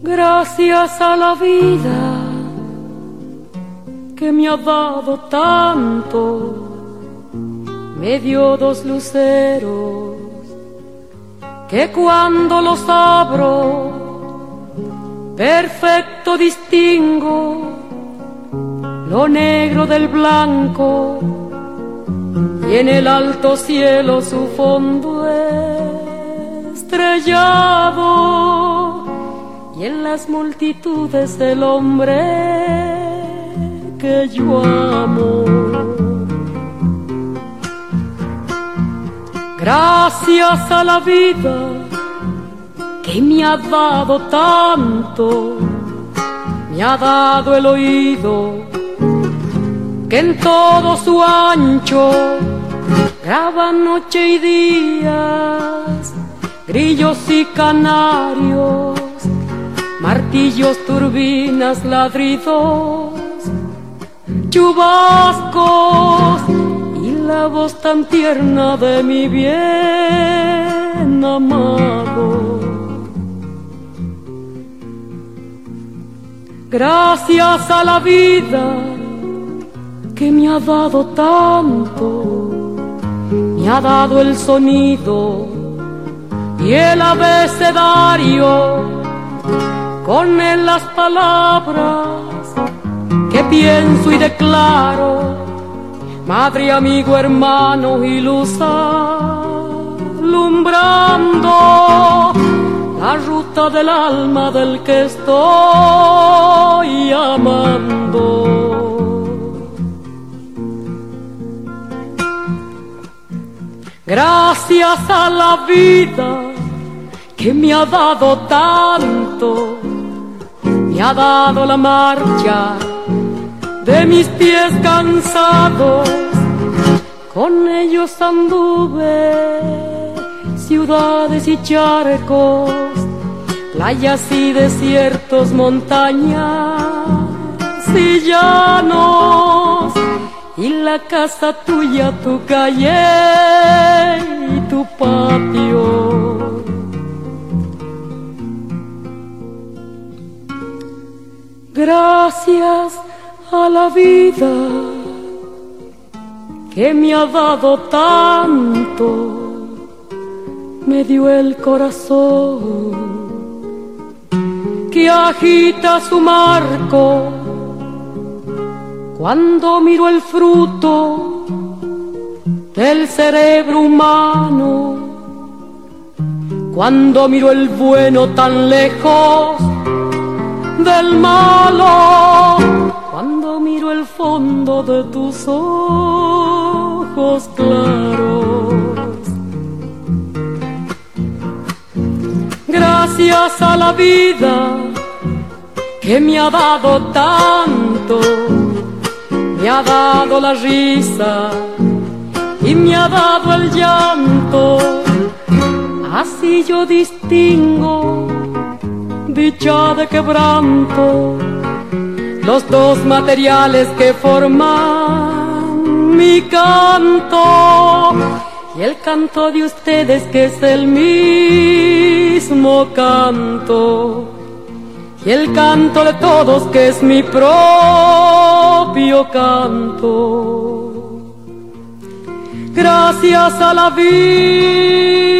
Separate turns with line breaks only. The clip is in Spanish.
Gracias a la vida que me ha dado tanto, me dio dos luceros que cuando los abro perfecto distingo lo negro del blanco y en el alto cielo su fondo estrellado y en las multitudes el hombre que yo amo. Gracias a la vida que me ha dado tanto, me ha dado el oído que en todo su ancho graba noche y días, grillos y canarios, martillos, turbinas, ladridos, chubascos y la voz tan tierna de mi bien amado. Gracias a la vida que me ha dado tanto, me ha dado el sonido y el abecedario, con él las palabras que pienso y declaro, madre, amigo, hermano y luz alumbrando la ruta del alma del que estoy amando. Gracias a la vida que me ha dado tanto, me ha dado la marcha de mis pies cansados, con ellos anduve ciudades y charcos, playas y desiertos, montañas y llanos, y la casa tuya, tu calle y tu patio. Gracias a la vida que me ha dado tanto, me dio el corazón que agita su marco cuando miro el fruto del cerebro humano, cuando miro el bueno tan lejos del malo, cuando miro el fondo de tus ojos claros. Gracias a la vida que me ha dado tanto, me ha dado la risa y me ha dado el llanto, así yo distingo dicha de quebranto, los dos materiales que forman mi canto, y el canto de ustedes que es el mismo canto, y el canto de todos que es mi propio canto. Gracias a la vida